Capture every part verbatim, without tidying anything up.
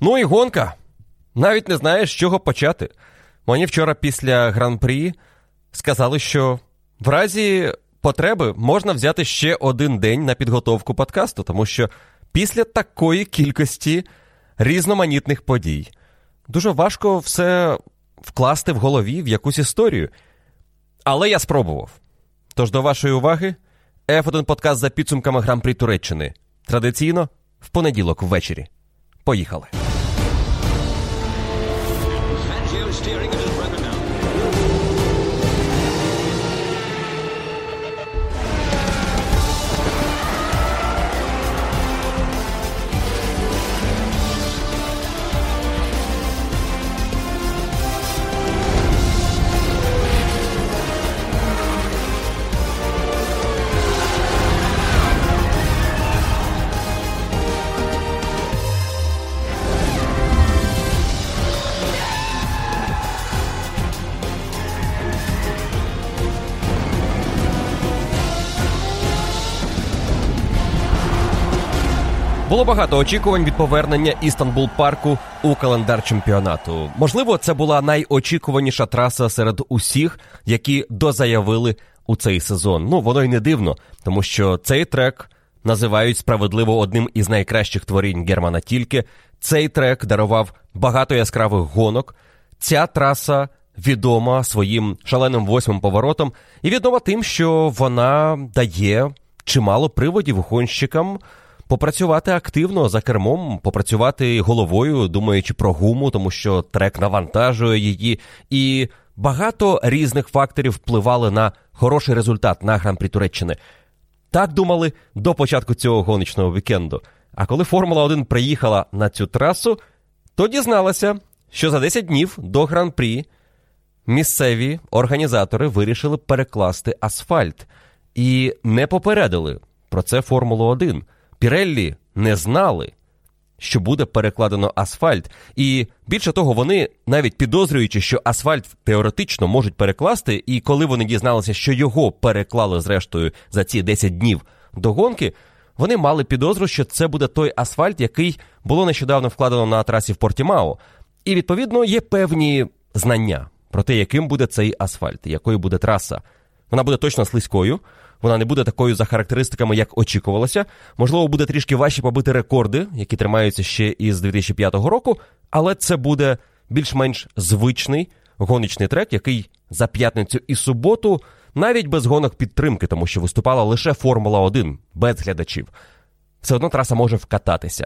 Ну і гонка. Навіть не знаєш, з чого почати. Мені вчора після Гран-прі сказали, що в разі потреби можна взяти ще один день на підготовку подкасту, тому що після такої кількості різноманітних подій дуже важко все вкласти в голові в якусь історію. Але я спробував. Тож до вашої уваги еф один подкаст за підсумками Гран-прі Туреччини. Традиційно в понеділок ввечері. Поїхали. Було багато очікувань від повернення Істанбул-парку у календар чемпіонату. Можливо, це була найочікуваніша траса серед усіх, які дозаявили у цей сезон. Ну, воно й не дивно, тому що цей трек називають справедливо одним із найкращих творінь Германа Тільке. Цей трек дарував багато яскравих гонок. Ця траса відома своїм шаленим восьмим поворотом і відома тим, що вона дає чимало приводів гонщикам попрацювати активно за кермом, попрацювати головою, думаючи про гуму, тому що трек навантажує її. І багато різних факторів впливали на хороший результат на Гран-прі Туреччини. Так думали до початку цього гоночного вікенду. А коли Формула один приїхала на цю трасу, то дізналася, що за десять днів до Гран-прі місцеві організатори вирішили перекласти асфальт. І не попередили про це Формулу один. Піреллі не знали, що буде перекладено асфальт. І більше того, вони, навіть підозрюючи, що асфальт теоретично можуть перекласти, і коли вони дізналися, що його переклали зрештою за ці десять днів до гонки, вони мали підозру, що це буде той асфальт, який було нещодавно вкладено на трасі в Портімао. І, відповідно, є певні знання про те, яким буде цей асфальт, якою буде траса. Вона буде точно слизькою, вона не буде такою за характеристиками, як очікувалося. Можливо, буде трішки важче побити рекорди, які тримаються ще із дві тисячі п'ятого року, але це буде більш-менш звичний гоночний трек, який за п'ятницю і суботу, навіть без гонок підтримки, тому що виступала лише Формула один, без глядачів, все одно траса може вкататися.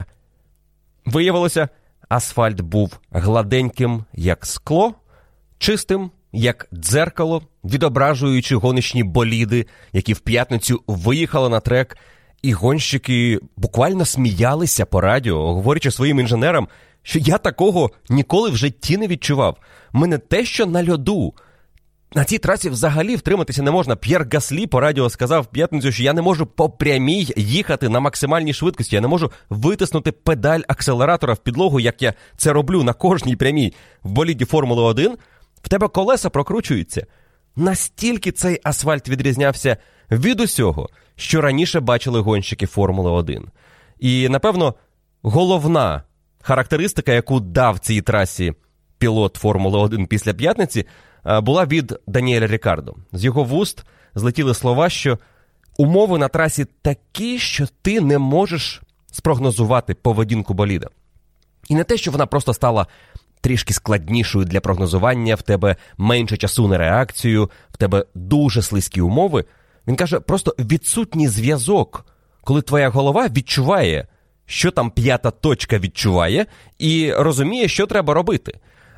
Виявилося, асфальт був гладеньким, як скло, чистим, як дзеркало, відображуючи гоночні боліди, які в п'ятницю виїхали на трек, і гонщики буквально сміялися по радіо, говорячи своїм інженерам, що я такого ніколи в житті не відчував. Ми не те, що на льоду. На цій трасі взагалі втриматися не можна. П'єр Гаслі по радіо сказав в п'ятницю, що я не можу по прямій їхати на максимальній швидкості, я не можу витиснути педаль акселератора в підлогу, як я це роблю на кожній прямій в боліді Формули один. В тебе колеса прокручуються. Настільки цей асфальт відрізнявся від усього, що раніше бачили гонщики Формули один. І, напевно, головна характеристика, яку дав цій трасі пілот Формули один після п'ятниці, була від Даніеля Рікардо. З його вуст злетіли слова, що умови на трасі такі, що ти не можеш спрогнозувати поведінку боліда. І не те, що вона просто стала трішки складнішою для прогнозування, в тебе менше часу на реакцію, в тебе дуже слизькі умови. Він каже, просто відсутній зв'язок, коли твоя голова відчуває, що там п'ята точка відчуває, і розуміє, що треба робити.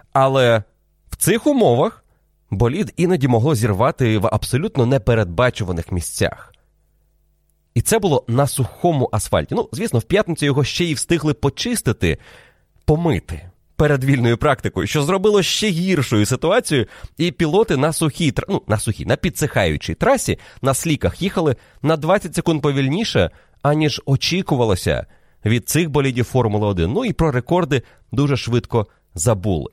Але в цих умовах болід іноді могло зірвати в абсолютно непередбачуваних місцях. І це було на сухому асфальті. Ну, звісно, в п'ятницю його ще й встигли почистити, помити перед вільною практикою, що зробило ще гіршою ситуацію, і пілоти на сухій, ну, на сухій, на підсихаючій трасі, на сліках їхали на двадцять секунд повільніше, аніж очікувалося від цих болідів Формули один. Ну і про рекорди дуже швидко забули.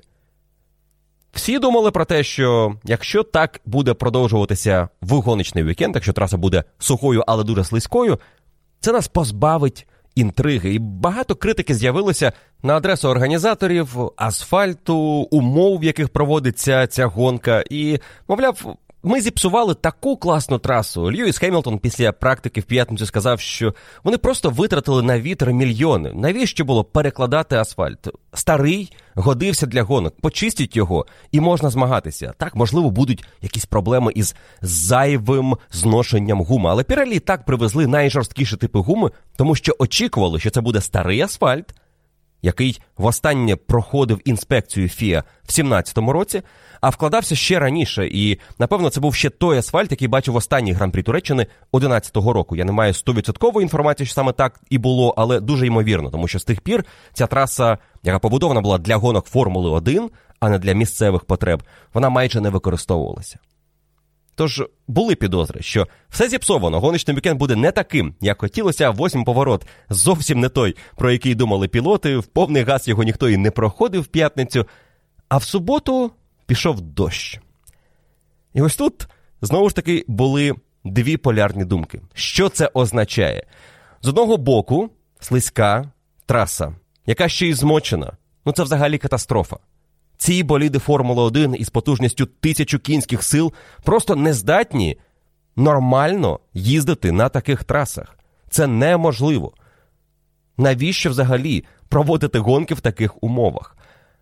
Всі думали про те, що якщо так буде продовжуватися в гоночний вікенд, якщо траса буде сухою, але дуже слизькою, це нас позбавить інтриги. І багато критики з'явилося на адресу організаторів, асфальту, умов, в яких проводиться ця гонка. І, мовляв, ми зіпсували таку класну трасу. Льюіс Хемілтон після практики в п'ятницю сказав, що вони просто витратили на вітер мільйони. Навіщо було перекладати асфальт? Старий годився для гонок. Почистіть його і можна змагатися. Так, можливо, будуть якісь проблеми із зайвим зношенням гуми. Але Піреллі так привезли найжорсткіші типи гуми, тому що очікували, що це буде старий асфальт, який востаннє проходив інспекцію ФІА в сімнадцятому році, а вкладався ще раніше. І, напевно, це був ще той асфальт, який бачив в останній Гран-прі Туреччини одинадцятого року. Я не маю сто відсотків інформації, що саме так і було, але дуже ймовірно, тому що з тих пір ця траса, яка побудована була для гонок Формули один, а не для місцевих потреб, вона майже не використовувалася. Тож були підозри, що все зіпсовано, гоночний вікенд буде не таким, як хотілося, восьмий поворот зовсім не той, про який думали пілоти, в повний газ його ніхто і не проходив в п'ятницю, а в суботу пішов дощ. І ось тут, знову ж таки, були дві полярні думки. Що це означає? З одного боку, слизька траса, яка ще й змочена. Ну це взагалі катастрофа. Ці боліди Формули один із потужністю тисячу кінських сил просто не здатні нормально їздити на таких трасах. Це неможливо. Навіщо взагалі проводити гонки в таких умовах?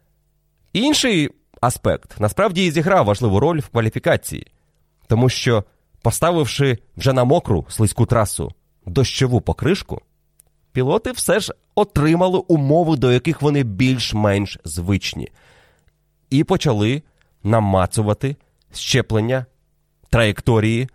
Інший аспект насправді і зіграв важливу роль в кваліфікації. Тому що, поставивши вже на мокру слизьку трасу дощову покришку, пілоти все ж отримали умови, до яких вони більш-менш звичні. І почали намацувати щеплення, траєкторії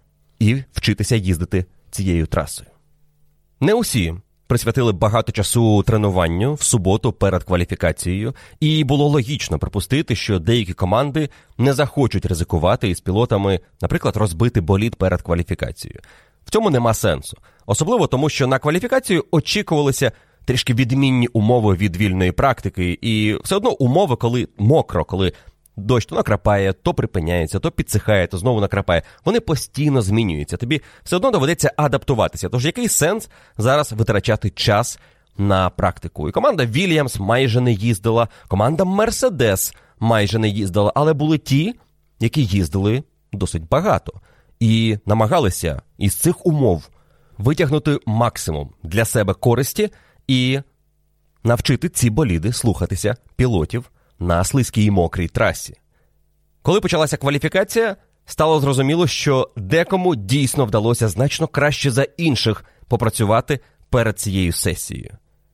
і вчитися їздити цією трасою. Не усі присвятили багато часу тренуванню в суботу перед кваліфікацією, і було логічно припустити, що деякі команди не захочуть ризикувати із пілотами, наприклад, розбити болід перед кваліфікацією. В цьому нема сенсу. Особливо тому, що на кваліфікацію очікувалися трішки відмінні умови від вільної практики, і все одно умови, коли мокро, коли дощ то накрапає, то припиняється, то підсихає, то знову накрапає, вони постійно змінюються. Тобі все одно доведеться адаптуватися. Тож який сенс зараз витрачати час на практику? І команда Вільямс майже не їздила, команда Мерседес майже не їздила, але були ті, які їздили досить багато. І намагалися із цих умов витягнути максимум для себе користі і навчити ці боліди слухатися пілотів на слизькій і мокрій трасі. Коли почалася кваліфікація, стало зрозуміло, що декому дійсно вдалося значно краще за інших попрацювати перед цією сесією.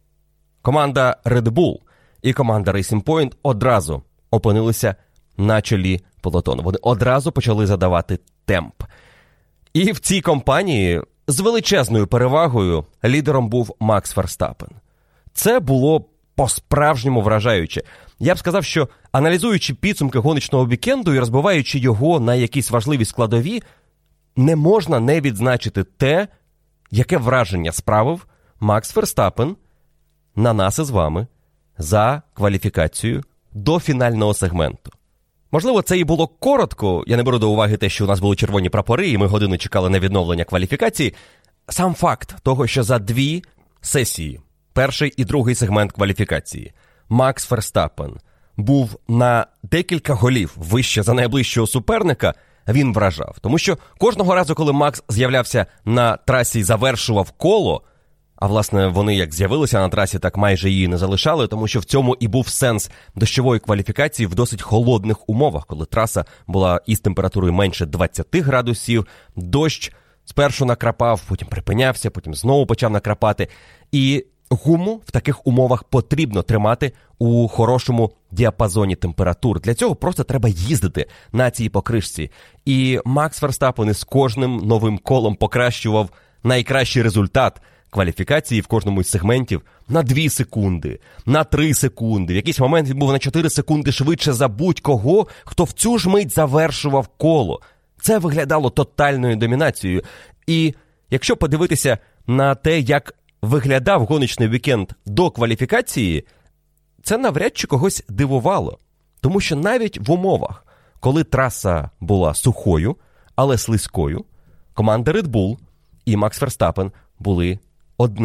Команда Red Bull і команда Racing Point одразу опинилися на чолі пелотону. Вони одразу почали задавати темп. І в цій компанії з величезною перевагою лідером був Макс Ферстаппен. Це було по-справжньому вражаюче. Я б сказав, що аналізуючи підсумки гоночного вікенду і розбиваючи його на якісь важливі складові, не можна не відзначити те, яке враження справив Макс Ферстаппен на нас із вами за кваліфікацію до фінального сегменту. Можливо, це і було коротко, я не беру до уваги те, що у нас були червоні прапори, і ми годину чекали на відновлення кваліфікації. Сам факт того, що за дві сесії, перший і другий сегмент кваліфікації, Макс Ферстаппен був на декілька голів вище за найближчого суперника, він вражав. Тому що кожного разу, коли Макс з'являвся на трасі і завершував коло, а власне вони як з'явилися на трасі, так майже її не залишали, тому що в цьому і був сенс дощової кваліфікації в досить холодних умовах, коли траса була із температурою менше двадцять градусів, дощ спершу накрапав, потім припинявся, потім знову почав накрапати. І гуму в таких умовах потрібно тримати у хорошому діапазоні температур. Для цього просто треба їздити на цій покришці. І Макс Ферстаппен із кожним новим колом покращував найкращий результат кваліфікації в кожному із сегментів на дві секунди, на три секунди. В якийсь момент він був на чотири секунди швидше за будь-кого, хто в цю ж мить завершував коло. Це виглядало тотальною домінацією. І якщо подивитися на те, як виглядав гоночний вікенд до кваліфікації, це навряд чи когось дивувало. Тому що навіть в умовах, коли траса була сухою, але слизькою, команда Red Bull і Макс Ферстаппен були одними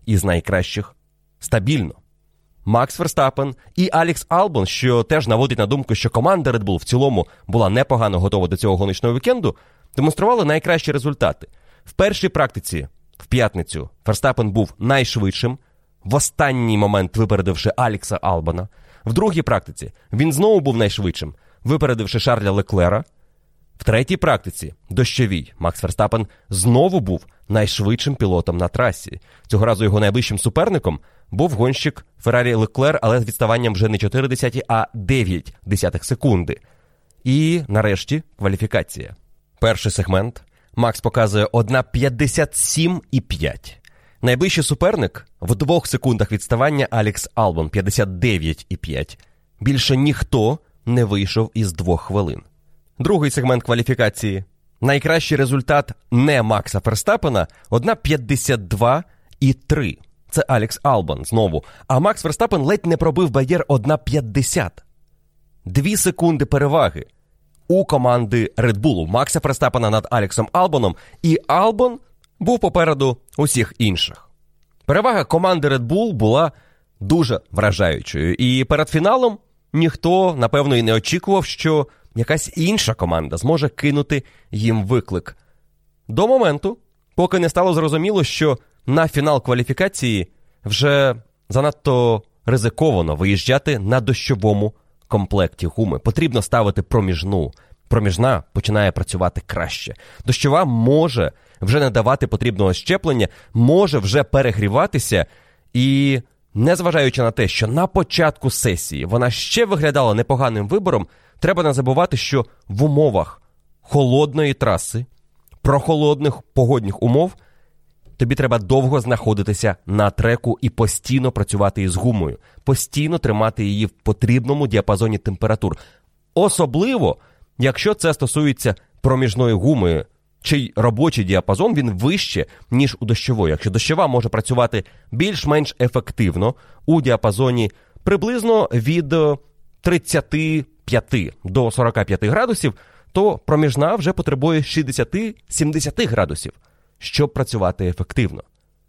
із найкращих стабільно. Макс Ферстаппен і Алекс Албон, що теж наводить на думку, що команда Red Bull в цілому була непогано готова до цього гоночного вікенду, демонстрували найкращі результати. В першій практиці, в п'ятницю, Ферстаппен був найшвидшим, в останній момент випередивши Алекса Албона. В другій практиці він знову був найшвидшим, випередивши Шарля Леклера. В третій практиці, дощовій, Макс Ферстаппен знову був найшвидшим пілотом на трасі. Цього разу його найближчим суперником був гонщик Феррарі Леклер, але з відставанням вже не чотири десяті, а дев'ять десятих секунди. І, нарешті, кваліфікація. Перший сегмент. Макс показує один п'ятдесят сім і п'ять. Найближчий суперник в двох секундах відставання Алекс Албон п'ятдесят дев'ять і п'ять. Більше ніхто не вийшов із двох хвилин. Другий сегмент кваліфікації. Найкращий результат не Макса Ферстаппена один п'ятдесят два і три. Це Алекс Албон знову. А Макс Ферстаппен ледь не пробив бар'єр один п'ятдесят. Дві секунди переваги у команди Red Bull, Макса Ферстаппена над Алексом Албоном, і Албон був попереду усіх інших. Перевага команди Red Bull була дуже вражаючою. І перед фіналом ніхто, напевно, і не очікував, що якась інша команда зможе кинути їм виклик. До моменту, поки не стало зрозуміло, що на фінал кваліфікації вже занадто ризиковано виїжджати на дощовому комплекті гуми. Потрібно ставити проміжну. Проміжна починає працювати краще. Дощова може вже не давати потрібного щеплення, може вже перегріватися. І, незважаючи на те, що на початку сесії вона ще виглядала непоганим вибором, треба не забувати, що в умовах холодної траси, прохолодних погодних умов, тобі треба довго знаходитися на треку і постійно працювати із гумою. Постійно тримати її в потрібному діапазоні температур. Особливо, якщо це стосується проміжної гуми, чий робочий діапазон він вище, ніж у дощової. Якщо дощова може працювати більш-менш ефективно у діапазоні приблизно від тридцяти п'яти до сорока п'яти градусів, то проміжна вже потребує шістдесят-сімдесят градусів, щоб працювати ефективно.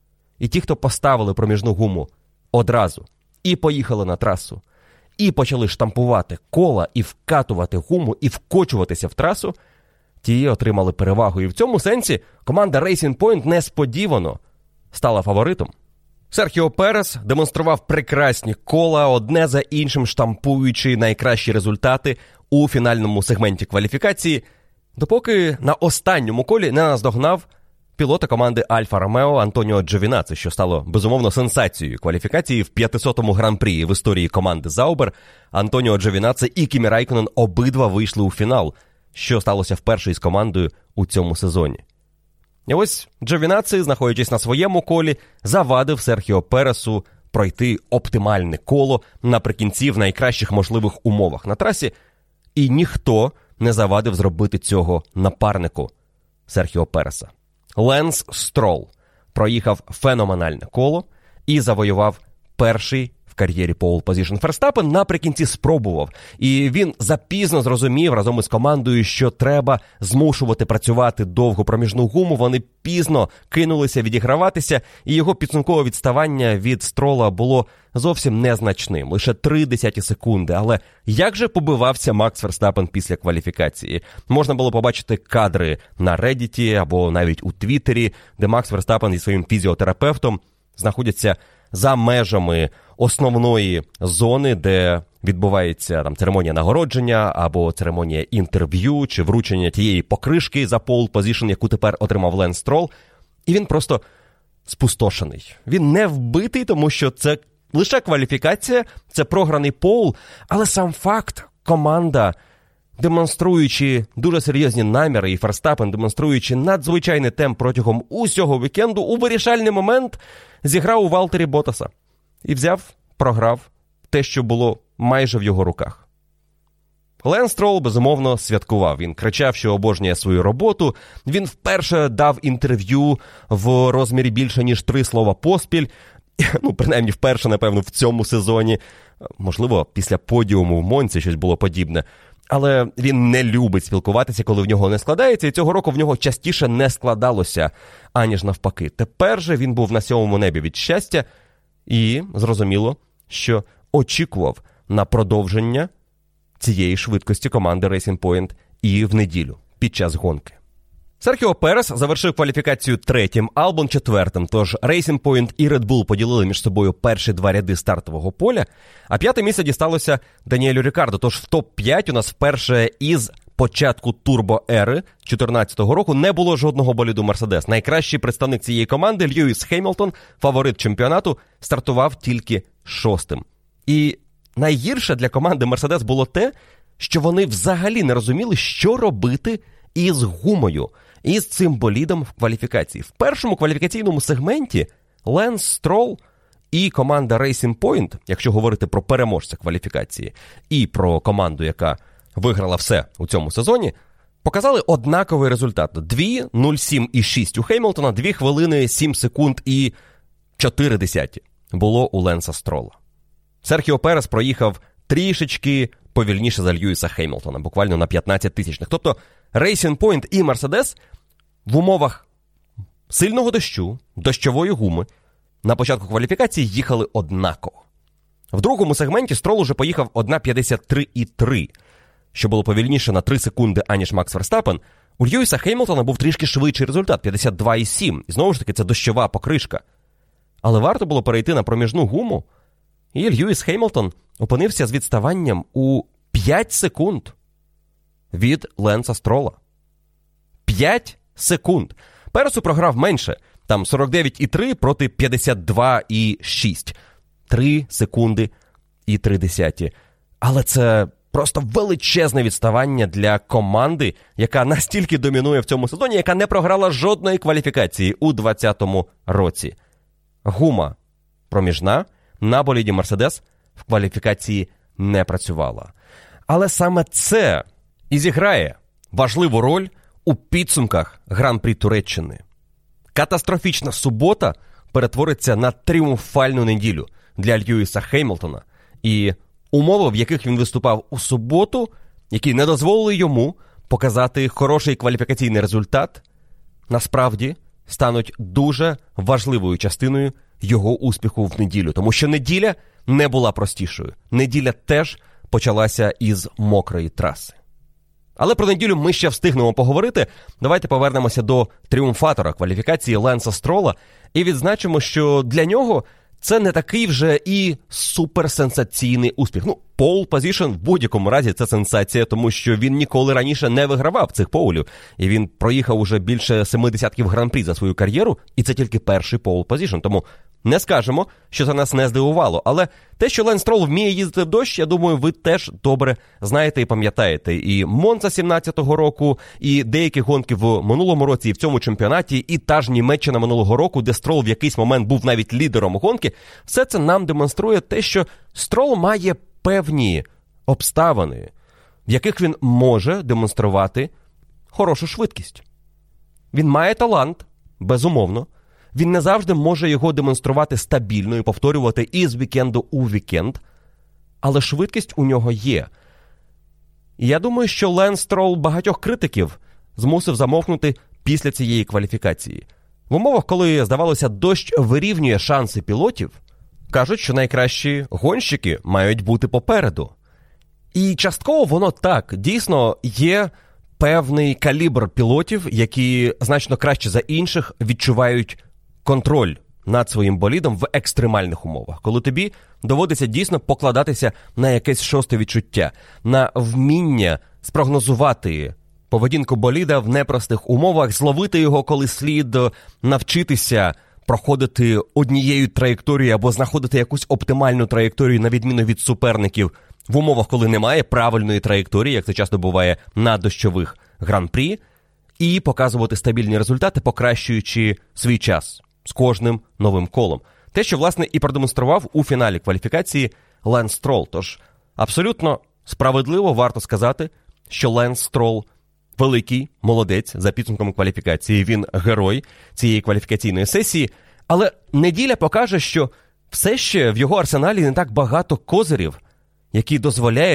І ті, хто поставили проміжну гуму одразу і поїхали на трасу, і почали штампувати кола, і вкатувати гуму, і вкочуватися в трасу, ті отримали перевагу. І в цьому сенсі команда Racing Point несподівано стала фаворитом. Серхіо Перес демонстрував прекрасні кола, одне за іншим штампуючи найкращі результати у фінальному сегменті кваліфікації, допоки на останньому колі не наздогнав пілота команди Альфа Ромео Антоніо Джовінаци, що стало, безумовно, сенсацією кваліфікації в п'ятисотому гран-прі в історії команди Заубер. Антоніо Джовінаци і Кімі Райконен обидва вийшли у фінал, що сталося вперше із командою у цьому сезоні. І ось Джовінаци, знаходячись на своєму колі, завадив Серхіо Пересу пройти оптимальне коло наприкінці в найкращих можливих умовах на трасі, і ніхто не завадив зробити цього напарнику Серхіо Переса. Ленс Стролл проїхав феноменальне коло і завоював перший в кар'єрі pole position. Ферстаппен наприкінці спробував, і він запізно зрозумів разом із командою, що треба змушувати працювати довго проміжну гуму. Вони пізно кинулися відіграватися, і його підсумкове відставання від Строла було зовсім незначним, лише три десяті секунди. Але як же побивався Макс Ферстаппен після кваліфікації? Можна було побачити кадри на Reddit або навіть у Твіттері, де Макс Ферстаппен зі своїм фізіотерапевтом знаходяться за межами основної зони, де відбувається там церемонія нагородження або церемонія інтерв'ю чи вручення тієї покришки за pole position, яку тепер отримав Ленс Стролл. І він просто спустошений. Він не вбитий, тому що це лише кваліфікація, це програний пол, але сам факт, команда, демонструючи дуже серйозні наміри, і Ферстаппен, демонструючи надзвичайний темп протягом усього вікенду, у вирішальний момент зіграв у Валтері Ботаса і взяв, програв те, що було майже в його руках. Ленс Стролл, безумовно, святкував. Він кричав, що обожнює свою роботу. Він вперше дав інтерв'ю в розмірі більше, ніж три слова поспіль. Ну, принаймні, вперше, напевно, в цьому сезоні. Можливо, після подіуму в Монці щось було подібне. Але він не любить спілкуватися, коли в нього не складається, і цього року в нього частіше не складалося, аніж навпаки. Тепер же він був на сьомому небі від щастя і, зрозуміло, що очікував на продовження цієї швидкості команди Racing Point і в неділю, під час гонки. Серхіо Перес завершив кваліфікацію третім, Албон четвертим, тож Racing Point і Red Bull поділили між собою перші два ряди стартового поля, а п'яте місце дісталося Даніелю Рікардо, тож в топ п'ять у нас вперше із початку турбо-ери чотирнадцятого року не було жодного боліду Мерседес. Найкращий представник цієї команди, Льюіс Хемілтон, фаворит чемпіонату, стартував тільки шостим. І найгірше для команди Мерседес було те, що вони взагалі не розуміли, що робити із гумою, із цим болідом в кваліфікації. В першому кваліфікаційному сегменті Ленс Стролл і команда Racing Point, якщо говорити про переможця кваліфікації, і про команду, яка виграла все у цьому сезоні, показали однаковий результат. два нуль сім і шість у Хемілтона, дві хвилини, сім секунд і чотири десяті було у Ленса Стролла. Серхіо Перес проїхав трішечки повільніше за Льюіса Хемілтона, буквально на п'ятнадцять тисячних. Тобто Racing Point і Мерседес в умовах сильного дощу, дощової гуми на початку кваліфікації їхали однаково. В другому сегменті Стролл уже поїхав один п'ятдесят три і три, що було повільніше на три секунди, аніж Макс Верстаппен. У Льюіса Хемілтона був трішки швидший результат – п'ятдесят два і сім. І знову ж таки, це дощова покришка. Але варто було перейти на проміжну гуму, і Льюіс Хемілтон опинився з відставанням у п'ять секунд від Ленса Стролла. п'ять секунд. Пересу програв менше, там сорок дев'ять і три проти п'ятдесят два і шість. три секунди і три десяті. Але це просто величезне відставання для команди, яка настільки домінує в цьому сезоні, яка не програла жодної кваліфікації у двадцятому році. Гума проміжна на боліді Мерседес в кваліфікації не працювала. Але саме це і зіграє важливу роль у підсумках Гран-прі Туреччини. Катастрофічна субота перетвориться на тріумфальну неділю для Льюіса Хемілтона. І умови, в яких він виступав у суботу, які не дозволили йому показати хороший кваліфікаційний результат, насправді стануть дуже важливою частиною його успіху в неділю. Тому що неділя не була простішою. Неділя теж почалася із мокрої траси. Але про неділю ми ще встигнемо поговорити. Давайте повернемося до тріумфатора кваліфікації Ленса Стролла і відзначимо, що для нього це не такий вже і суперсенсаційний успіх. Ну, пол позішн в будь-якому разі це сенсація, тому що він ніколи раніше не вигравав цих поулів. І він проїхав уже більше семи десятків гран-прі за свою кар'єру, і це тільки перший пол позішн. Тому не скажемо, що це нас не здивувало. Але те, що Ленс Стролл вміє їздити в дощ, я думаю, ви теж добре знаєте і пам'ятаєте. І Монца сімнадцятого року, і деякі гонки в минулому році, і в цьому чемпіонаті, і та ж Німеччина минулого року, де Стролл в якийсь момент був навіть лідером гонки. Все це нам демонструє те, що Стролл має певні обставини, в яких він може демонструвати хорошу швидкість. Він має талант, безумовно. Він не завжди може його демонструвати стабільно і повторювати із вікенду у вікенд, але швидкість у нього є. І я думаю, що Ленс Стролл багатьох критиків змусив замовкнути після цієї кваліфікації. В умовах, коли, здавалося, дощ вирівнює шанси пілотів, кажуть, що найкращі гонщики мають бути попереду. І частково воно так. Дійсно, є певний калібр пілотів, які значно краще за інших відчувають контроль над своїм болідом в екстремальних умовах, коли тобі доводиться дійсно покладатися на якесь шосте відчуття, на вміння спрогнозувати поведінку боліда в непростих умовах, зловити його, коли слід, навчитися проходити однією траєкторією або знаходити якусь оптимальну траєкторію на відміну від суперників в умовах, коли немає правильної траєкторії, як це часто буває на дощових гран-прі, і показувати стабільні результати, покращуючи свій час з кожним новим колом. Те, що, власне, і продемонстрував у фіналі кваліфікації Ленс Стролл. Тож, абсолютно справедливо варто сказати, що Ленс Стролл великий молодець за підсумками кваліфікації. Він герой цієї кваліфікаційної сесії. Але неділя покаже, що все ще в його арсеналі не так багато козирів, які дозволяють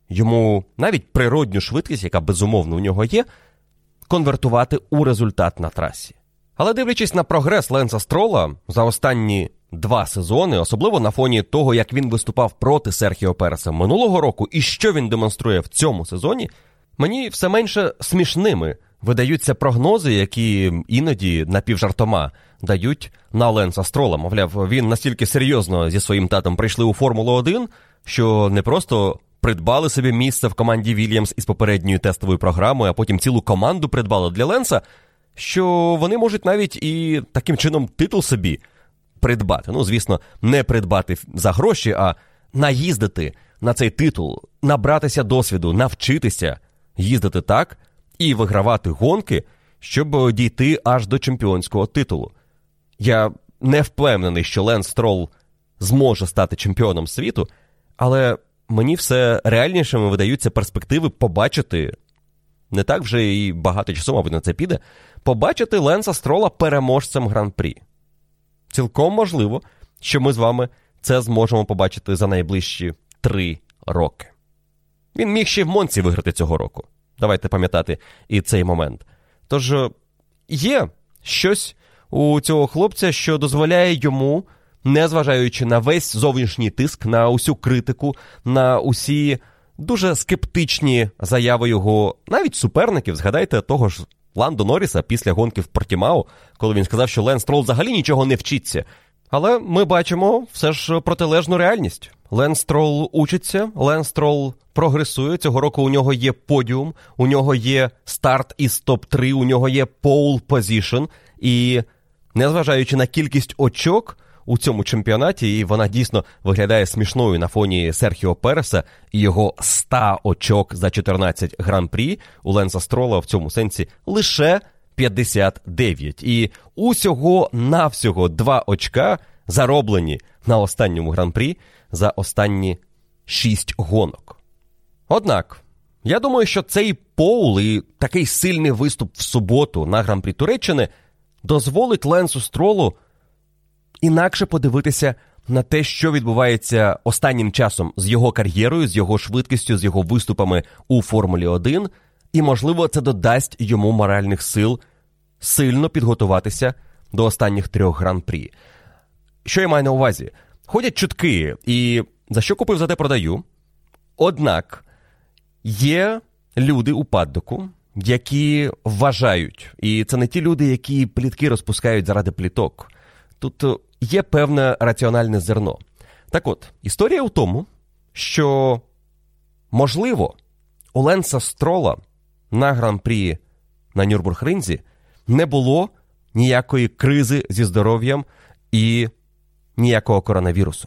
йому навіть природню швидкість, яка безумовно у нього є, конвертувати у результат на трасі. Але дивлячись на прогрес Ленса Строла за останні два сезони, особливо на фоні того, як він виступав проти Серхіо Переса минулого року і що він демонструє в цьому сезоні, мені все менше смішними видаються прогнози, які іноді напівжартома дають на Ленса Строла. Мовляв, він настільки серйозно зі своїм татом прийшли у Формулу один, що не просто придбали собі місце в команді Вільямс із попередньою тестовою програмою, а потім цілу команду придбали для Ленса, що вони можуть навіть і таким чином титул собі придбати. Ну, звісно, не придбати за гроші, а наїздити на цей титул, набратися досвіду, навчитися їздити так і вигравати гонки, щоб дійти аж до чемпіонського титулу. Я не впевнений, що Ленс Строл зможе стати чемпіоном світу, але мені все реальнішими видаються перспективи побачити, не так вже і багато часу, мабуть, на це піде, побачити Ленса Строла переможцем Гран-прі. Цілком можливо, що ми з вами це зможемо побачити за найближчі три роки. Він міг ще в Монці виграти цього року. Давайте пам'ятати і цей момент. Тож є щось у цього хлопця, що дозволяє йому, незважаючи на весь зовнішній тиск, на усю критику, на усі дуже скептичні заяви його навіть суперників, згадайте того ж Ландо Норріса після гонки в Портімао, коли він сказав, що Ленс Строл взагалі нічого не вчиться. Але ми бачимо все ж протилежну реальність. Ленс Строл учиться, Ленс Строл прогресує. Цього року у нього є подіум, у нього є старт із топ три, у нього є pole position. І незважаючи на кількість очок у цьому чемпіонаті, і вона дійсно виглядає смішною на фоні Серхіо Переса і його ста очок за чотирнадцять гран-прі, у Ленса Строла в цьому сенсі лише п'ятдесят дев'ять. І усього-навсього два очка зароблені на останньому гран-прі за останні шість гонок. Однак, я думаю, що цей поул і такий сильний виступ в суботу на гран-прі Туреччини дозволить Ленсу Стролу інакше подивитися на те, що відбувається останнім часом з його кар'єрою, з його швидкістю, з його виступами у Формулі один, і, можливо, це додасть йому моральних сил сильно підготуватися до останніх трьох гран-прі. Що я маю на увазі? Ходять чутки, і за що купив, за те продаю. Однак є люди у паддоку, які вважають, і це не ті люди, які плітки розпускають заради пліток. Тут є певне раціональне зерно. Так от, історія у тому, що, можливо, у Ленса Строла на гран-прі на Нюрбургринзі не було ніякої кризи зі здоров'ям і ніякого коронавірусу.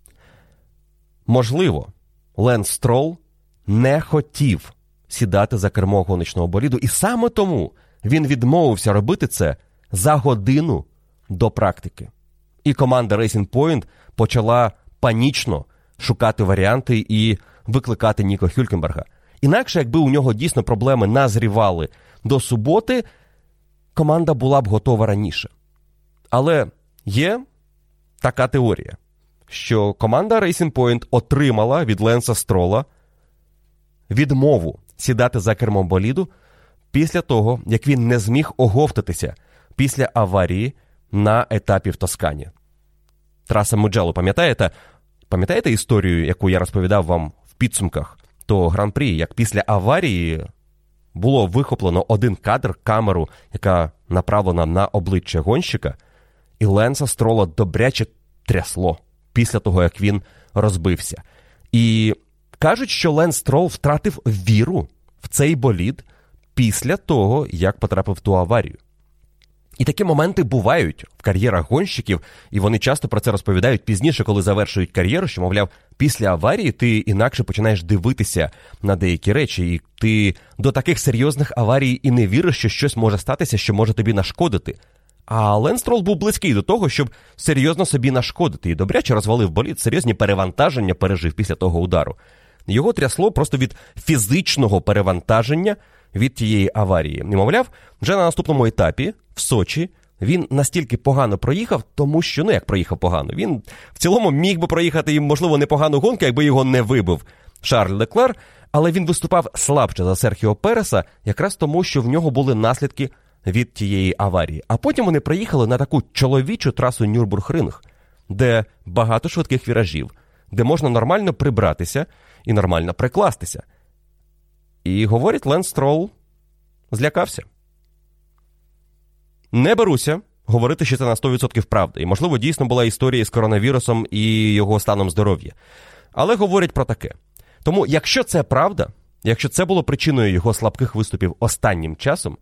Можливо, Ленс Строл не хотів сідати за кермо гоночного боліду, і саме тому він відмовився робити це за годину до практики. І команда Racing Point почала панічно шукати варіанти і викликати Ніко Хюлькенберга. Інакше, якби у нього дійсно проблеми назрівали до суботи, команда була б готова раніше. Але є така теорія, що команда Racing Point отримала від Ленса Строла відмову сідати за кермом боліду після того, як він не зміг оговтатися після аварії на етапі в Тоскані. Траса Муджелло, пам'ятаєте? Пам'ятаєте історію, яку я розповідав вам в підсумках того гран-прі, як після аварії було вихоплено один кадр, камеру, яка направлена на обличчя гонщика, і Ленса Строла добряче трясло після того, як він розбився. І кажуть, що Ленс Строл втратив віру в цей болід після того, як потрапив в ту аварію. І такі моменти бувають в кар'єрах гонщиків, і вони часто про це розповідають пізніше, коли завершують кар'єру, що, мовляв, після аварії ти інакше починаєш дивитися на деякі речі, і ти до таких серйозних аварій і не віриш, що щось може статися, що може тобі нашкодити. А Ленс Строл був близький до того, щоб серйозно собі нашкодити, і добряче розвалив болід, серйозні перевантаження пережив після того удару. Його трясло просто від фізичного перевантаження від тієї аварії. І, мовляв, вже на наступному етапі, в Сочі, він настільки погано проїхав, тому що, ну як проїхав погано, він в цілому міг би проїхати, можливо, непогану гонку, якби його не вибив Шарль Леклер, але він виступав слабше за Серхіо Переса, якраз тому, що в нього були наслідки від тієї аварії. А потім вони приїхали на таку чоловічу трасу Нюрбургринг, де багато швидких віражів, де можна нормально прибратися і нормально прикластися. І, говорить, Ленс Стролл злякався. Не беруся говорити, що це на сто відсотків правда. І, можливо, дійсно була історія з коронавірусом і його станом здоров'я. Але говорять про таке. Тому, якщо це правда, якщо це було причиною його слабких виступів останнім часом,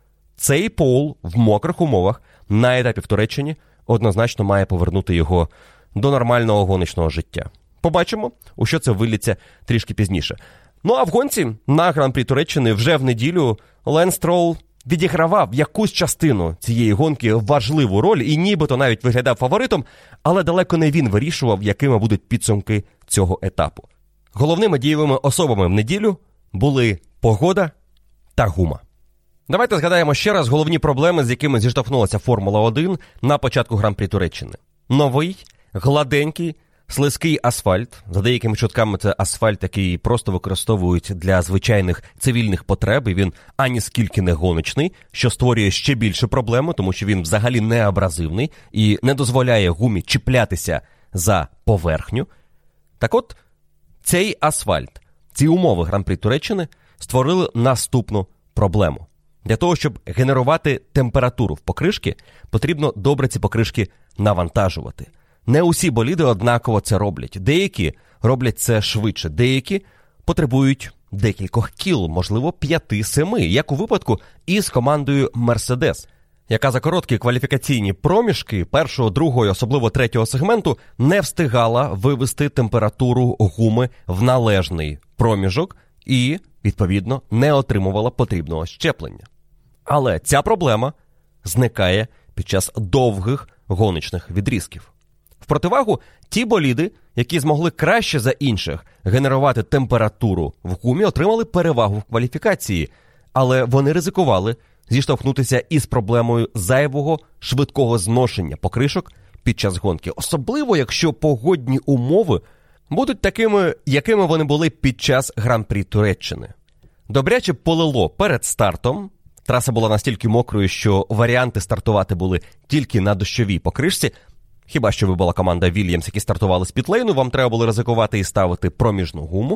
цей Пол в мокрих умовах на етапі в Туреччині однозначно має повернути його до нормального гоночного життя. Побачимо, у що це виліться трішки пізніше. Ну а в гонці на Гран-прі Туреччини вже в неділю Ленс Стролл відігравав якусь частину цієї гонки важливу роль і нібито навіть виглядав фаворитом, але далеко не він вирішував, якими будуть підсумки цього етапу. Головними дієвими особами в неділю були погода та гума. Давайте згадаємо ще раз головні проблеми, з якими зіштовхнулася Формула один на початку Гран-прі Туреччини. Новий, гладенький, слизький асфальт. За деякими чутками це асфальт, який просто використовують для звичайних цивільних потреб, і він ані скільки не гоночний, що створює ще більше проблеми, тому що він взагалі не абразивний і не дозволяє гумі чіплятися за поверхню. Так от, цей асфальт, ці умови Гран-прі Туреччини створили наступну проблему. Для того, щоб генерувати температуру в покришки, потрібно добре ці покришки навантажувати. Не усі боліди однаково це роблять. Деякі роблять це швидше, деякі потребують декількох кіл, можливо, п'яти-семи, як у випадку із командою Mercedes, яка за короткі кваліфікаційні проміжки першого, другого і особливо третього сегменту не встигала вивести температуру гуми в належний проміжок і, відповідно, не отримувала потрібного щеплення. Але ця проблема зникає під час довгих гоночних відрізків. В противагу, ті боліди, які змогли краще за інших генерувати температуру в гумі, отримали перевагу в кваліфікації, але вони ризикували зіштовхнутися із проблемою зайвого швидкого зношення покришок під час гонки. Особливо, якщо погодні умови будуть такими, якими вони були під час Гран-прі Туреччини. Добряче полило перед стартом. Траса була настільки мокрою, що варіанти стартувати були тільки на дощовій покришці. Хіба що ви була команда Вільямс, які стартували з пітлейну, вам треба було ризикувати і ставити проміжну гуму.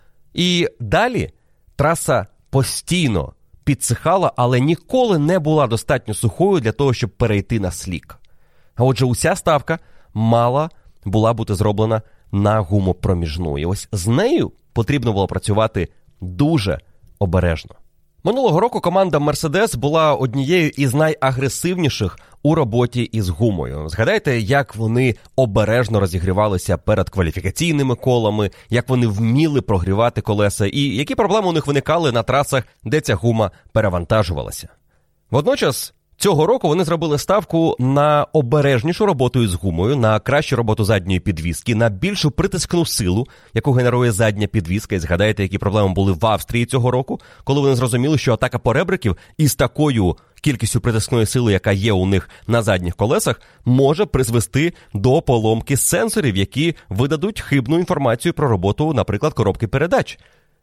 І далі траса постійно підсихала, але ніколи не була достатньо сухою для того, щоб перейти на слік. А отже, уся ставка мала була бути зроблена на гуму проміжну. І ось з нею потрібно було працювати дуже обережно. Минулого року команда Mercedes була однією із найагресивніших у роботі із гумою. Згадайте, як вони обережно розігрівалися перед кваліфікаційними колами, як вони вміли прогрівати колеса і які проблеми у них виникали на трасах, де ця гума перевантажувалася. Водночас, цього року вони зробили ставку на обережнішу роботу із гумою, на кращу роботу задньої підвіски, на більшу притискну силу, яку генерує задня підвіска. І згадайте, які проблеми були в Австрії цього року, коли вони зрозуміли, що атака поребриків із такою кількістю притискної сили, яка є у них на задніх колесах, може призвести до поломки сенсорів, які видадуть хибну інформацію про роботу, наприклад, коробки передач.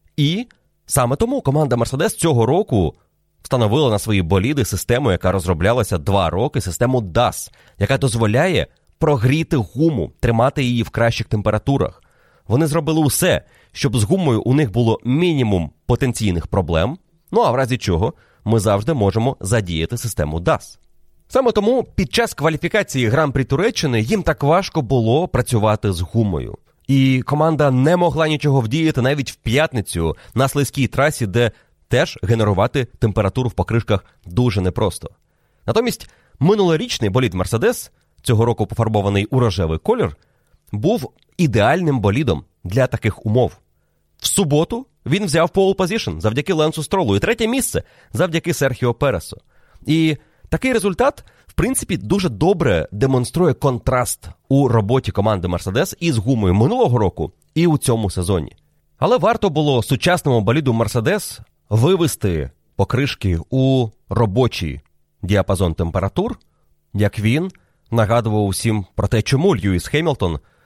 І саме тому команда Mercedes цього року встановила на свої боліди систему, яка розроблялася два роки, систему дас, яка дозволяє прогріти гуму, тримати її в кращих температурах. Вони зробили усе, щоб з гумою у них було мінімум потенційних проблем, ну а в разі чого ми завжди можемо задіяти систему дас. Саме тому під час кваліфікації Гран-прі Туреччини їм так важко було працювати з гумою. І команда не могла нічого вдіяти навіть в п'ятницю на слизькій трасі, де теж генерувати температуру в покришках дуже непросто. Натомість минулорічний болід Mercedes, цього року пофарбований у рожевий колір, був ідеальним болідом для таких умов. В суботу він взяв pole position завдяки Ленсу Строллу і третє місце завдяки Серхіо Пересу. І такий результат, в принципі, дуже добре демонструє контраст у роботі команди Mercedes із гумою минулого року і у цьому сезоні. Але варто було сучасному боліду Mercedes вивести покришки у робочий діапазон температур, як він нагадував усім про те, чому Льюіс Хемілтон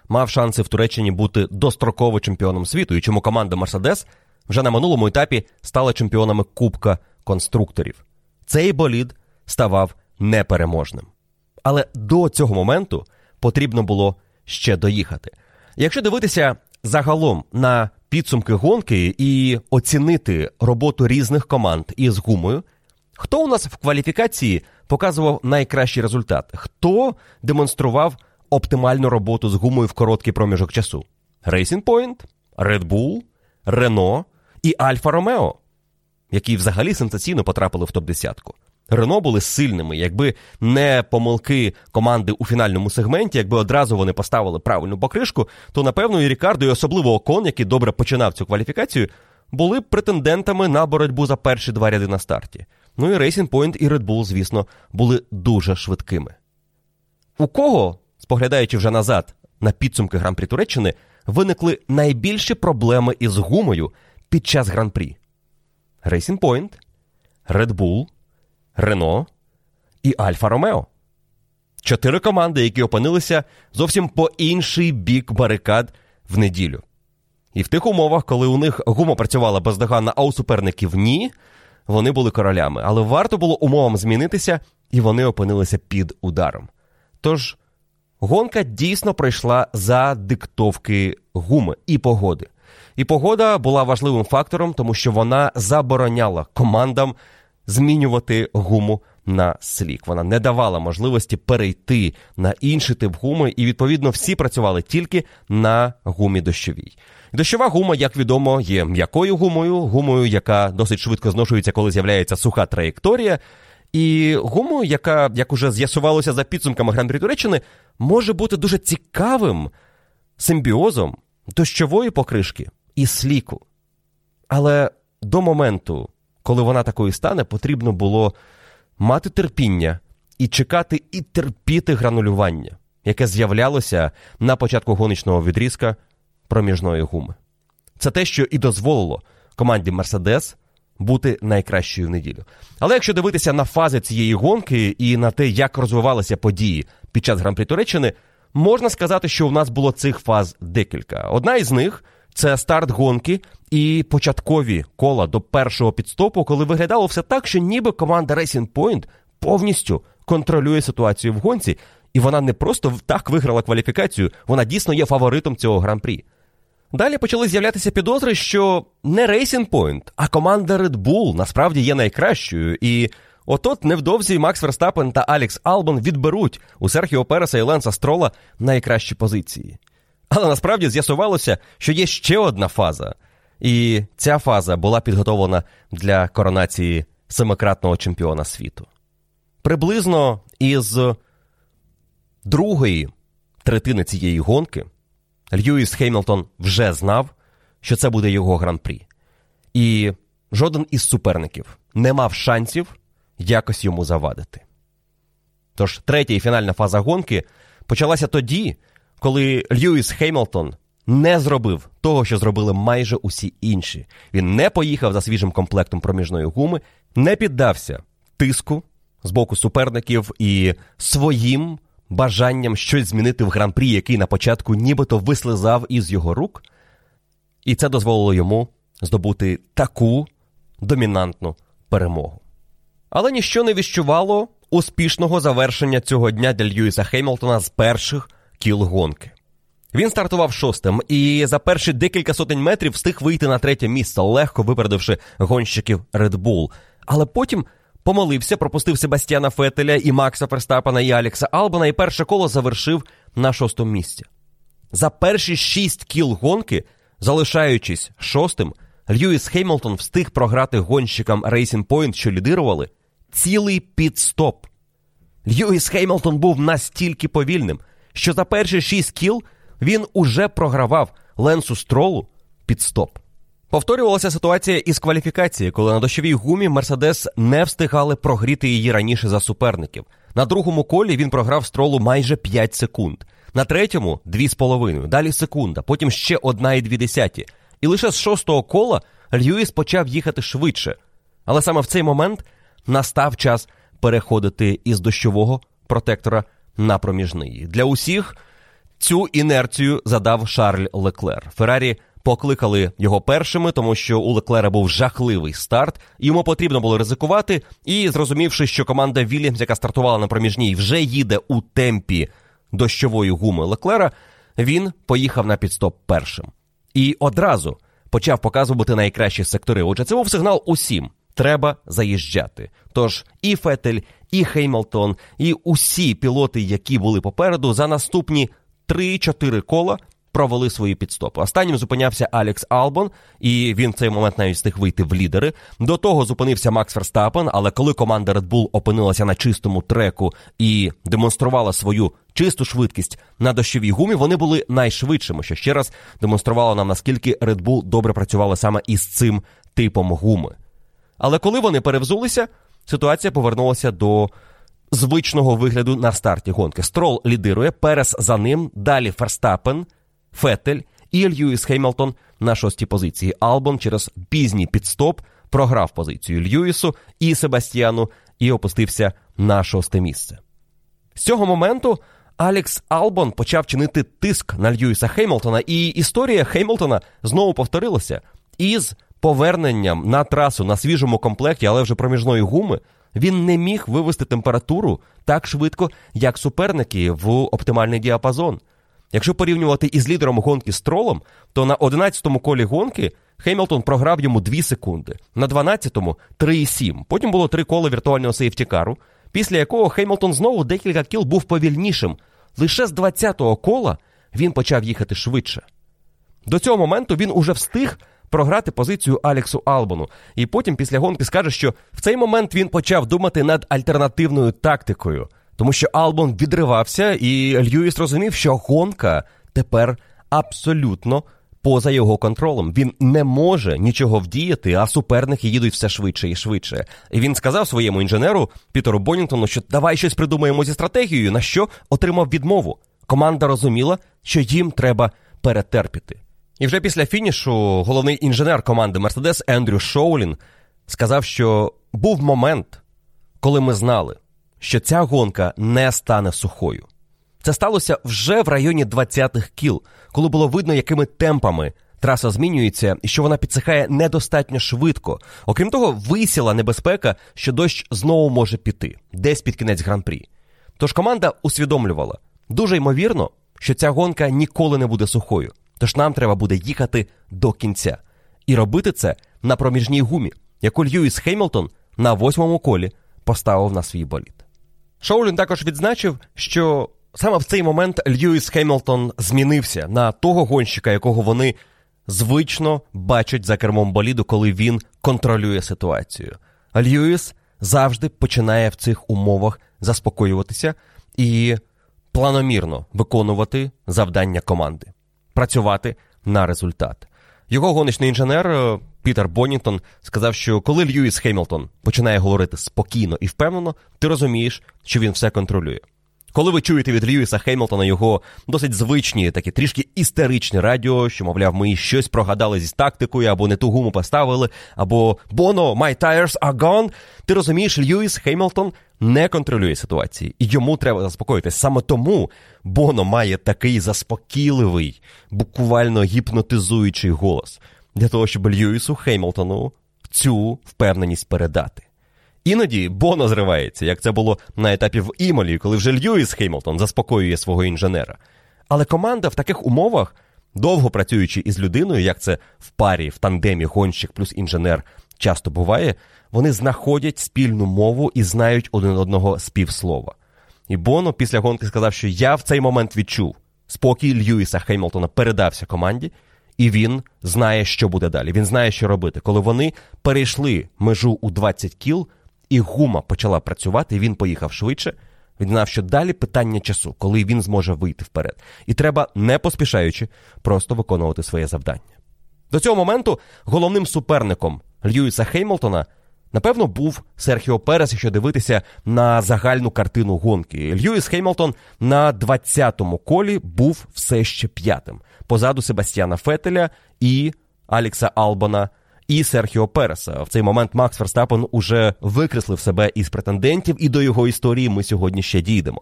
мав шанси в Туреччині бути достроково чемпіоном світу, і чому команда Мерседес вже на минулому етапі стала чемпіонами Кубка конструкторів. Цей болід ставав непереможним. Але до цього моменту потрібно було ще доїхати. Якщо дивитися загалом на підсумки гонки і оцінити роботу різних команд із гумою, хто у нас в кваліфікації показував найкращий результат? Хто демонстрував оптимальну роботу з гумою в короткий проміжок часу? Racing Point, Red Bull, Renault і Альфа Ромео, які взагалі сенсаційно потрапили в топ-десятку. Рено були сильними, якби не помилки команди у фінальному сегменті, якби одразу вони поставили правильну покришку, то, напевно, і Рікардо, і особливо Окон, який добре починав цю кваліфікацію, були претендентами на боротьбу за перші два ряди на старті. Ну і Racing Point і Red Bull, звісно, були дуже швидкими. У кого, споглядаючи вже назад на підсумки Гран-прі Туреччини, виникли найбільші проблеми із гумою під час Гран-прі? Racing Point, Red Bull, Рено і Альфа Ромео. Чотири команди, які опинилися зовсім по інший бік барикад в неділю. І в тих умовах, коли у них гума працювала бездоганно, а у суперників ні, вони були королями. Але варто було умовам змінитися, і вони опинилися під ударом. Тож, гонка дійсно пройшла за диктовки гуми і погоди. І погода була важливим фактором, тому що вона забороняла командам змінювати гуму на слік. Вона не давала можливості перейти на інший тип гуми, і, відповідно, всі працювали тільки на гумі дощовій. Дощова гума, як відомо, є м'якою гумою, гумою, яка досить швидко зношується, коли з'являється суха траєкторія, і гумою, яка, як уже з'ясувалося за підсумками Гран-прі Туреччини, може бути дуже цікавим симбіозом дощової покришки і сліку. Але до моменту, коли вона такою стане, потрібно було мати терпіння і чекати і терпіти гранулювання, яке з'являлося на початку гоночного відрізка проміжної гуми. Це те, що і дозволило команді Мерседес бути найкращою в неділю. Але якщо дивитися на фази цієї гонки і на те, як розвивалися події під час Гран-прі Туреччини, можна сказати, що у нас було цих фаз декілька. Одна із них – це старт гонки і початкові кола до першого підстопу, коли виглядало все так, що ніби команда Racing Point повністю контролює ситуацію в гонці, і вона не просто так виграла кваліфікацію, вона дійсно є фаворитом цього Гран-прі. Далі почали з'являтися підозри, що не Racing Point, а команда Red Bull насправді є найкращою, і от-от невдовзі Макс Верстаппен та Алекс Албон відберуть у Серхіо Переса і Ленса Строла найкращі позиції. Але насправді з'ясувалося, що є ще одна фаза, і ця фаза була підготовлена для коронації семикратного чемпіона світу. Приблизно із другої третини цієї гонки Льюіс Хемілтон вже знав, що це буде його Гран-прі. І жоден із суперників не мав шансів якось йому завадити. Тож третя і фінальна фаза гонки почалася тоді, коли Льюіс Хемілтон не зробив того, що зробили майже усі інші. Він не поїхав за свіжим комплектом проміжної гуми, не піддався тиску з боку суперників і своїм бажанням щось змінити в Гран-прі, який на початку нібито вислизав із його рук. І це дозволило йому здобути таку домінантну перемогу. Але ніщо не віщувало успішного завершення цього дня для Льюіса Хемілтона з перших кіл гонки. Він стартував шостим і за перші декілька сотень метрів встиг вийти на третє місце, легко випередивши гонщиків Red Bull. Але потім помилився, пропустив Себастьяна Феттеля і Макса Верстаппена і Алекса Албона, і перше коло завершив на шостому місці. За перші шість кіл гонки, залишаючись шостим, Льюіс Хемілтон встиг програти гонщикам Racing Point, що лідирували, цілий підстоп. Льюіс Хемілтон був настільки повільним, що за перші шість кіл він уже програвав Ленсу Стролу підстоп. Повторювалася ситуація із кваліфікації, коли на дощовій гумі Мерседес не встигали прогріти її раніше за суперників. На другому колі він програв Стролу майже п'ять секунд. На третьому – дві з половиною, далі секунда, потім ще одна і дві десяті. І лише з шостого кола Льюіс почав їхати швидше. Але саме в цей момент настав час переходити із дощового протектора на проміжний. Для усіх Цю інерцію задав Шарль Леклер. Феррарі покликали його першими, тому що у Леклера був жахливий старт, йому потрібно було ризикувати, і зрозумівши, що команда Вільямс, яка стартувала на проміжній, вже їде у темпі дощової гуми Леклера, він поїхав на підстоп першим. І одразу почав показувати найкращі сектори. Отже, це був сигнал усім. Треба заїжджати. Тож і Феттель, і Хеймлтон, і усі пілоти, які були попереду, за наступні три-чотири кола провели свої підстопи. Останнім зупинявся Алекс Албон, і він в цей момент навіть встиг вийти в лідери. До того зупинився Макс Верстаппен, але коли команда Red Bull опинилася на чистому треку і демонструвала свою чисту швидкість на дощовій гумі, вони були найшвидшими, що ще раз демонструвало нам, наскільки Red Bull добре працювала саме із цим типом гуми. Але коли вони перевзулися, ситуація повернулася до звичного вигляду на старті гонки. Строл лідирує, Перес за ним, далі Ферстаппен, Феттель і Льюіс Хеймлтон на шостій позиції. Албон через пізній підстоп програв позицію Льюісу і Себастьяну і опустився на шосте місце. З цього моменту Алекс Албон почав чинити тиск на Льюіса Хеймлтона, і історія Хеймлтона знову повторилася. Із поверненням на трасу на свіжому комплекті, але вже проміжної гуми, він не міг вивести температуру так швидко, як суперники в оптимальний діапазон. Якщо порівнювати із лідером гонки Стролом, то на одинадцятому колі гонки Хеймлтон програв йому дві секунди, на дванадцятому – три цілих сім. Потім було три кола віртуального сейфтікару, після якого Хеймлтон знову декілька кіл був повільнішим. Лише з двадцятого кола він почав їхати швидше. До цього моменту він уже встиг програти позицію Алексу Албону. І потім після гонки скаже, що в цей момент він почав думати над альтернативною тактикою. Тому що Албон відривався, і Льюіс розумів, що гонка тепер абсолютно поза його контролем. Він не може нічого вдіяти, а суперники їдуть все швидше і швидше. І він сказав своєму інженеру Пітеру Боннінгтону, що давай щось придумаємо зі стратегією, на що отримав відмову. Команда розуміла, що їм треба перетерпіти. І вже після фінішу головний інженер команди Мерседес Ендрю Шоулін сказав, що був момент, коли ми знали, що ця гонка не стане сухою. Це сталося вже в районі двадцятих кіл, коли було видно, якими темпами траса змінюється і що вона підсихає недостатньо швидко. Окрім того, висіла небезпека, що дощ знову може піти, десь під кінець гран-прі. Тож команда усвідомлювала, дуже ймовірно, що ця гонка ніколи не буде сухою. Тож нам треба буде їхати до кінця. І робити це на проміжній гумі, яку Льюіс Хеймлтон на восьмому колі поставив на свій болід. Шоулін також відзначив, що саме в цей момент Льюіс Хеймлтон змінився на того гонщика, якого вони звично бачать за кермом боліду, коли він контролює ситуацію. Льюіс завжди починає в цих умовах заспокоюватися і планомірно виконувати завдання команди. Працювати на результат. Його гоночний інженер Пітер Боннінгтон сказав, що коли Льюіс Хеймлтон починає говорити спокійно і впевнено, ти розумієш, що він все контролює. Коли ви чуєте від Льюіса Хеймлтона його досить звичні, такі трішки істеричні радіо, що, мовляв, ми щось прогадали зі тактикою, або не ту гуму поставили, або «Боно, my tires are gone», ти розумієш, Льюіс Хеймлтон не контролює ситуації, і йому треба заспокоїтись. Саме тому Боно має такий заспокійливий, буквально гіпнотизуючий голос, для того, щоб Льюісу Хеймлтону цю впевненість передати. Іноді Боно зривається, як це було на етапі в Імолі, коли вже Льюіс Хеймлтон заспокоює свого інженера. Але команда в таких умовах, довго працюючи із людиною, як це в парі, в тандемі гонщик плюс інженер часто буває, вони знаходять спільну мову і знають один одного з півслова. І Боно після гонки сказав, що я в цей момент відчув, спокій Льюіса Хеймлтона передався команді, і він знає, що буде далі. Він знає, що робити. Коли вони перейшли межу у двадцять кіл, і гума почала працювати, і він поїхав швидше, він знав, що далі питання часу, коли він зможе вийти вперед. І треба, не поспішаючи, просто виконувати своє завдання. До цього моменту головним суперником Льюіса Хеймлтона, напевно, був Серхіо Перес, якщо дивитися на загальну картину гонки. Льюіс Хеймлтон на двадцятому колі був все ще п'ятим. Позаду Себастьяна Феттеля і Алекса Албона і Серхіо Переса. В цей момент Макс Верстаппен уже викреслив себе із претендентів, і до його історії ми сьогодні ще дійдемо.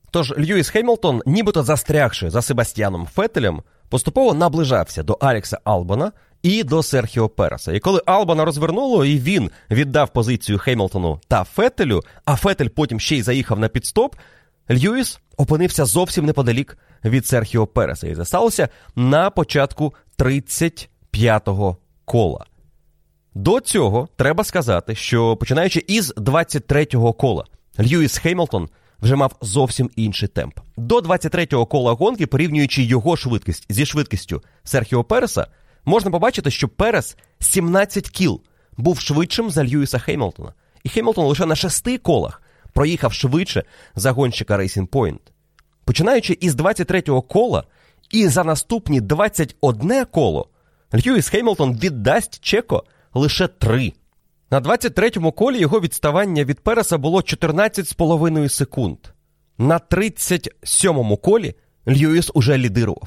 Тож Льюіс Хемілтон, нібито застрягши за Себастьяном Феттелем, поступово наближався до Алекса Албона і до Серхіо Переса. І коли Албона розвернуло, і він віддав позицію Хемілтону та Феттелю, а Феттель потім ще й заїхав на підстоп, Льюіс опинився зовсім неподалік від Серхіо Переса. І це сталося на початку тридцять п'ятого кола. До цього треба сказати, що починаючи із двадцять третього кола, Льюіс Хемілтон вже мав зовсім інший темп. До двадцять третього кола гонки, порівнюючи його швидкість зі швидкістю Серхіо Переса, можна побачити, що Перес сімнадцять кіл був швидшим за Льюіса Хемілтона. І Хемілтон лише на шести колах проїхав швидше за гонщика Racing Point. Починаючи із двадцять третього кола і за наступні двадцять одне коло, Льюіс Хемілтон віддасть Чеко лише три. На двадцять третьому колі його відставання від Переса було чотирнадцять з половиною секунд. На тридцять сьомому колі Льюіс уже лідирував.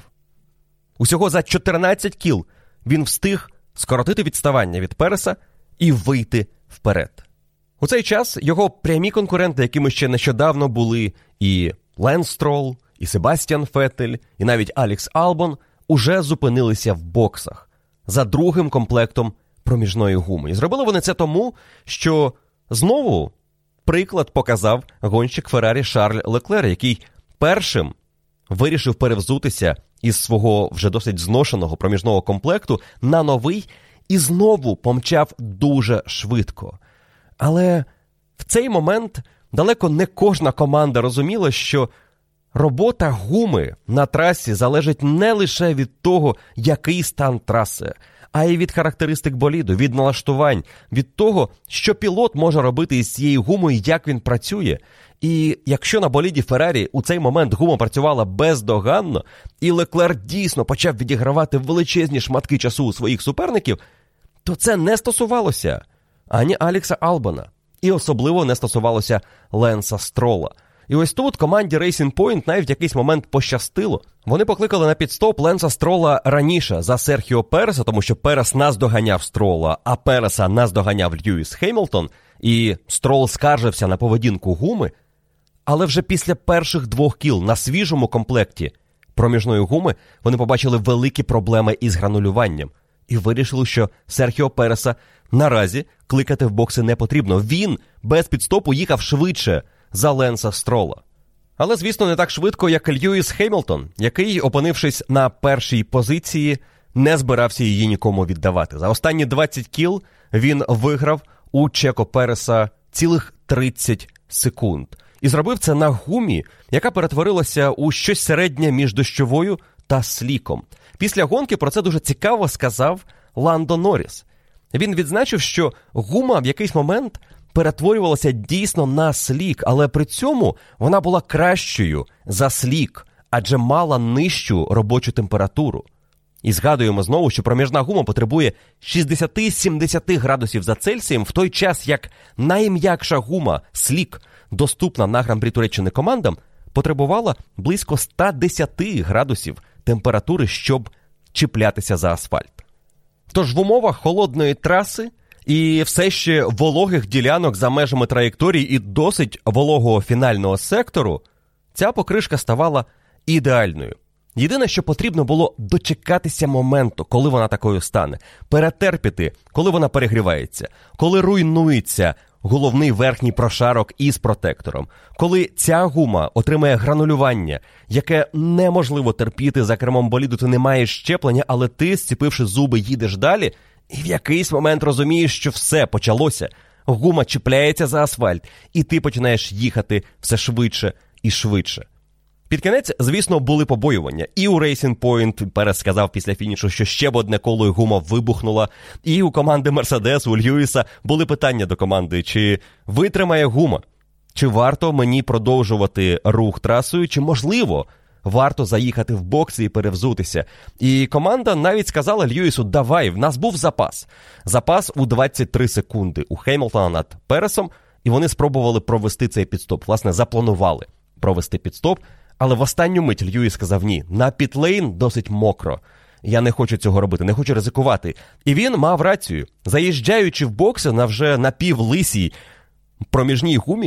Усього за чотирнадцять кіл він встиг скоротити відставання від Переса і вийти вперед. У цей час його прямі конкуренти, якими ще нещодавно були і Ленс Стролл, і Себастьян Феттель, і навіть Алекс Албон, уже зупинилися в боксах за другим комплектом проміжної гуми. І зробили вони це тому, що знову приклад показав гонщик Феррарі Шарль Леклер, який першим вирішив перевзутися із свого вже досить зношеного проміжного комплекту на новий і знову помчав дуже швидко. Але в цей момент далеко не кожна команда розуміла, що робота гуми на трасі залежить не лише від того, який стан траси, а й від характеристик боліду, від налаштувань, від того, що пілот може робити із цією гумою, як він працює. І якщо на боліді Феррарі у цей момент гума працювала бездоганно, і Леклер дійсно почав відігравати величезні шматки часу у своїх суперників, то це не стосувалося ані Алекса Албона, і особливо не стосувалося Ленса Стролла. І ось тут команді Racing Point навіть в якийсь момент пощастило. Вони покликали на підстоп Ленса Стролла раніше за Серхіо Переса, тому що Перес наздоганяв Стролла, а Переса наздоганяв Льюіс Хемілтон, і Стролл скаржився на поведінку гуми. Але вже після перших двох кіл на свіжому комплекті проміжної гуми вони побачили великі проблеми із гранулюванням. І вирішили, що Серхіо Переса наразі кликати в бокси не потрібно. Він без підстопу їхав швидше за Ленса Стролла. Але, звісно, не так швидко, як Льюіс Хемілтон, який, опинившись на першій позиції, не збирався її нікому віддавати. За останні двадцять кіл він виграв у Чеко Переса цілих тридцять секунд. І зробив це на гумі, яка перетворилася у щось середнє між дощовою та сліком. Після гонки про це дуже цікаво сказав Ландо Норріс. Він відзначив, що гума в якийсь момент перетворювалася дійсно на слік, але при цьому вона була кращою за слік, адже мала нижчу робочу температуру. І згадуємо знову, що проміжна гума потребує шістдесят-сімдесят градусів за Цельсієм, в той час як найм'якша гума слік, доступна на Гран-прі Туреччини командам, потребувала близько сто десять градусів температури, щоб чіплятися за асфальт. Тож в умовах холодної траси і все ще вологих ділянок за межами траєкторії і досить вологого фінального сектору, ця покришка ставала ідеальною. Єдине, що потрібно було дочекатися моменту, коли вона такою стане, перетерпіти, коли вона перегрівається, коли руйнується головний верхній прошарок із протектором, коли ця гума отримає гранулювання, яке неможливо терпіти за кермом боліду, ти не маєш щеплення, але ти, зціпивши зуби, їдеш далі, і в якийсь момент розумієш, що все почалося, гума чіпляється за асфальт, і ти починаєш їхати все швидше і швидше. Під кінець, звісно, були побоювання. І у Racing Point Перес сказав після фінішу, що ще б одне коло і гума вибухнула. І у команди Мерседес, у Льюіса були питання до команди, чи витримає гума, чи варто мені продовжувати рух трасою, чи, можливо, варто заїхати в бокси і перевзутися. І команда навіть сказала Льюісу, давай, в нас був запас. Запас у двадцять три секунди у Хемілтона над Пересом, і вони спробували провести цей підстоп. Власне, запланували провести підстоп. Але в останню мить Льюіс сказав, ні, на пітлейн досить мокро. Я не хочу цього робити, не хочу ризикувати. І він мав рацію. Заїжджаючи в бокси на вже напівлисій проміжній гумі,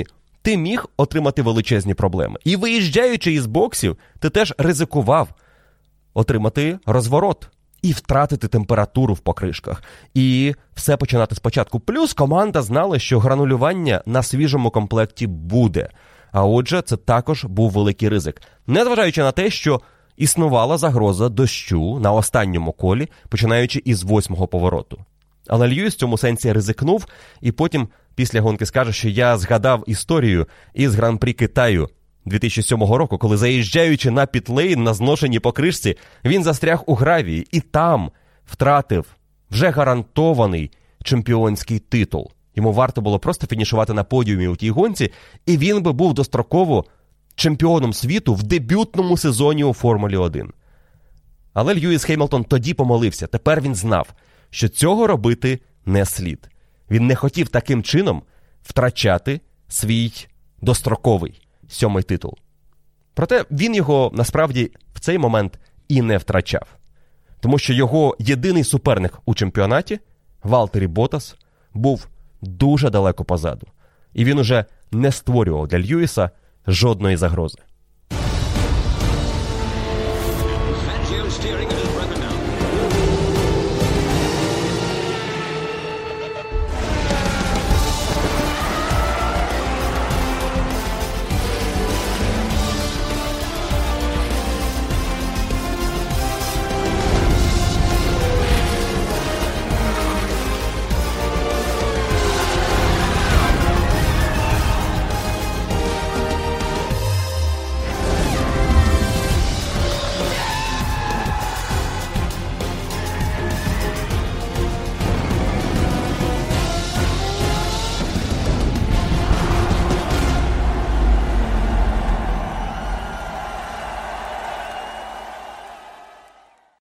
ти міг отримати величезні проблеми. І виїжджаючи із боксів, ти теж ризикував отримати розворот і втратити температуру в покришках. І все починати спочатку. Плюс команда знала, що гранулювання на свіжому комплекті буде. А отже, це також був великий ризик. Незважаючи на те, що існувала загроза дощу на останньому колі, починаючи із восьмого повороту. Але Льюіс в цьому сенсі ризикнув, і потім після гонки скаже, що я згадав історію із Гран-прі Китаю дві тисячі сьомого року, коли, заїжджаючи на пітлейн на зношеній покришці, він застряг у гравії і там втратив вже гарантований чемпіонський титул. Йому варто було просто фінішувати на подіумі у тій гонці, і він би був достроково чемпіоном світу в дебютному сезоні у Формулі один. Але Льюіс Хеймлтон тоді помолився. Тепер він знав, що цього робити не слід. Він не хотів таким чином втрачати свій достроковий сьомий титул. Проте він його, насправді, в цей момент і не втрачав. Тому що його єдиний суперник у чемпіонаті, Валтері Боттас, був дуже далеко позаду. І він уже не створював для Льюіса жодної загрози. Fangio steering into